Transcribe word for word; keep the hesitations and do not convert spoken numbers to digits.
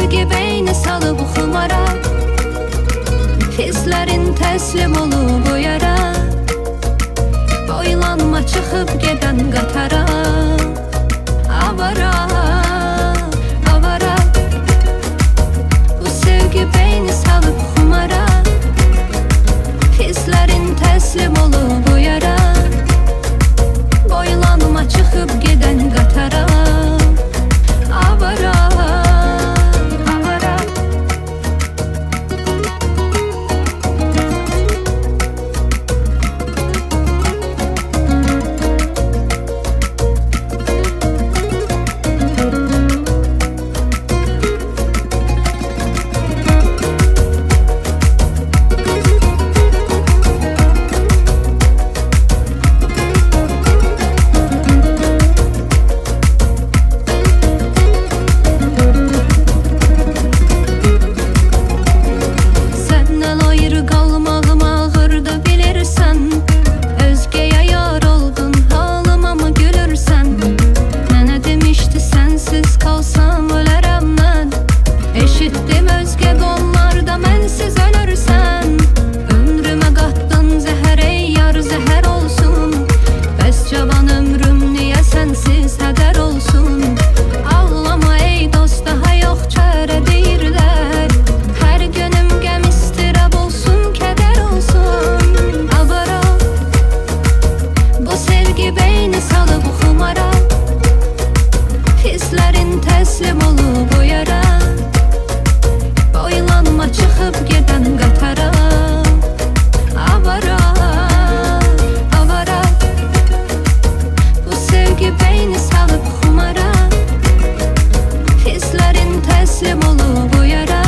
sevgi beyni salıp xumara, hislərin təslim olub o yara, boylanma çıxıb gedən qatara, avara, avara. Bu sevgi beyni salıp xumara, hislərin təslim olub o yara, boylanma çıxıb gedən qatara, avara, avara. Hislərin təslim olub o yara, boylanma çıxıb gedən qatara, avara, avara. Bu sevgi beyni salıb xumara, hislərin təslim olub o yara,